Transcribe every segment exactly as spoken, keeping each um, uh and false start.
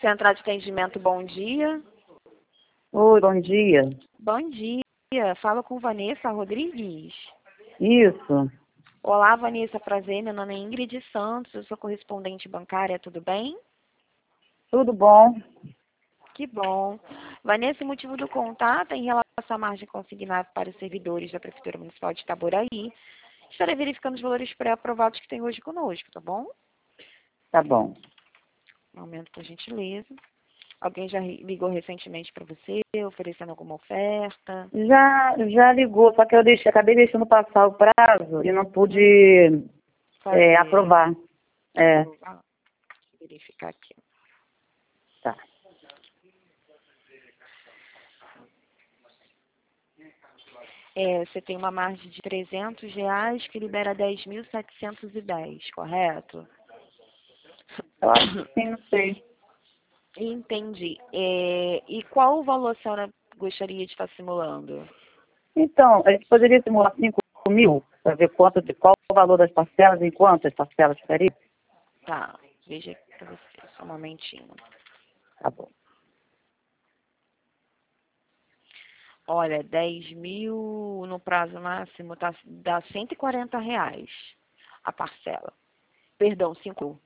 Central de Atendimento, bom dia. Oi, bom dia. Bom dia. Fala com Vanessa Rodrigues. Isso. Olá, Vanessa, prazer. Meu nome é Ingrid Santos, eu sou correspondente bancária, tudo bem? Tudo bom? Que bom. Vanessa, o motivo do contato é em relação à margem consignada para os servidores da Prefeitura Municipal de Itaboraí. Estarei verificando os valores pré-aprovados que tem hoje conosco, tá bom? Tá bom. Um momento, por gentileza. Alguém já ligou recentemente para você, oferecendo alguma oferta? Já, já ligou, só que eu deixei, acabei deixando passar o prazo e não pude é, aprovar. É, Vou verificar aqui. tá. É, você tem uma margem de trezentos reais que libera dez mil setecentos e dez, correto? Eu acho que sim, não sei. Entendi. É, e qual o valor a senhora gostaria de estar simulando? Então, a gente poderia simular cinco mil para ver quanto, de qual o valor das parcelas, em quantas parcelas ficaria? Tá, veja aqui para você, só um momentinho. Tá bom. Olha, dez mil no prazo máximo tá, dá cento e quarenta reais a parcela. Perdão, cinco.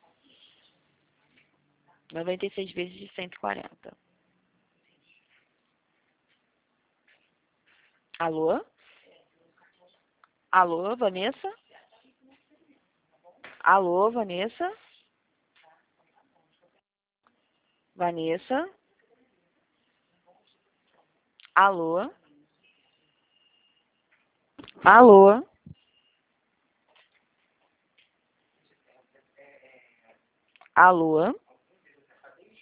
noventa e seis vezes de cento e quarenta. Alô? Alô, Vanessa? Alô, Vanessa? Vanessa? Alô? Alô? Alô?